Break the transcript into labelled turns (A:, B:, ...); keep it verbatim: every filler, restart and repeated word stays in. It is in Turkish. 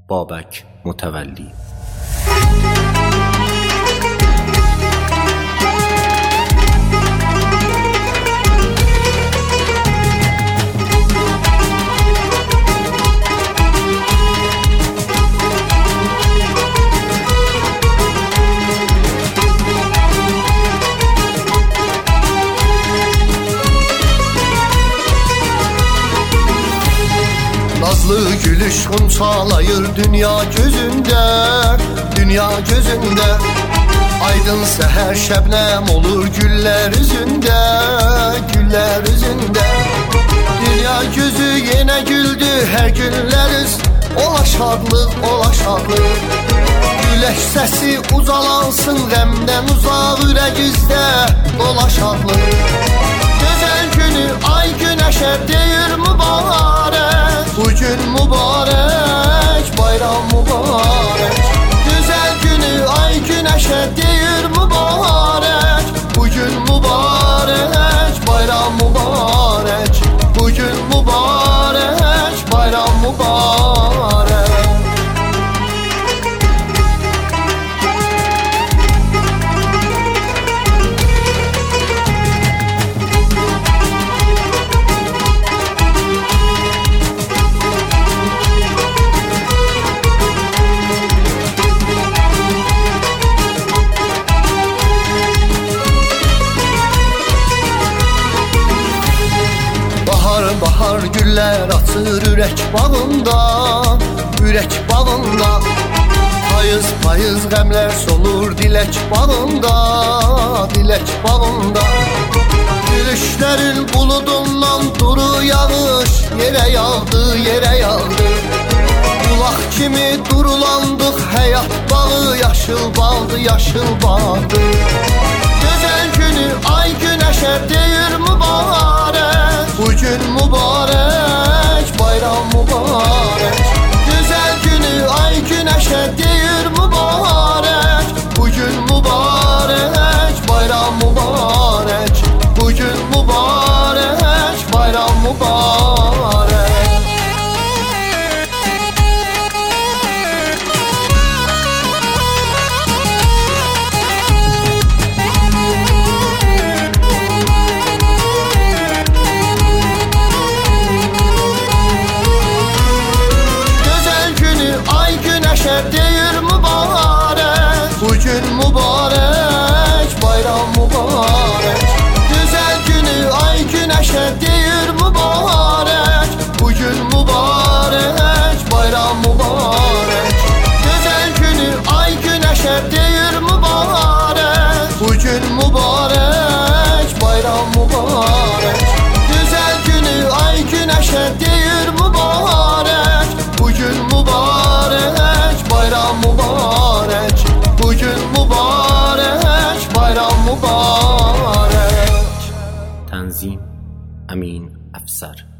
A: بابک متولی.
B: Nazlı gülüş hunçalayır dünya gözünde, dünya gözünde. Aydın seher şebnem olur güller üzünde, güller üzünde. Dünya gözü yine güldü her günleriz, ola şadlık, ola şadlık. Güleş sesi uzalansın qəmdən uzaq ürəyizdə, ola şadlık. Güzel günü ay güneşe deyir mübarek, bugün mübarek, bayram mübarek. Güzel günü ay güneşe deyir mübarek, bugün mübarek, bayram mübarek. Bugün mübarek, bayram mübarek. Bahar güller açır ürək bağında, ürək bağında. Payız payız qəmlər solur dilək bağında, dilək bağında. Gülüşlərin buludundan duru yağış, yerə yağdı, yerə yağdı. Bulaq kimi durulandıq, həyat bağı, yaşıl bağdı, yaşıl bağdı. Güzel günü ay güneşe deyir mübarek, bugün mübarek, bayram mübarek. Güzel günü ay güneşe deyir mübarek, bugün mübarek, bayram mübarek. Bugün mübarek, bayram mübarek. Deyir mübarek, bugün mübarek, bayram mübarek. Güzel günü ay güneşe deyir mübarek, bugün mübarek, bayram mübarek. Güzel günü ay güneşe deyir mübarek, bugün mübarek, bayram mübarek. Güzel günü ay güneşe deyir mübarek, bugün mübarek, bayram mübarek. Bugün mübarek, bayram mübarek.
A: تنظیم امین افسر.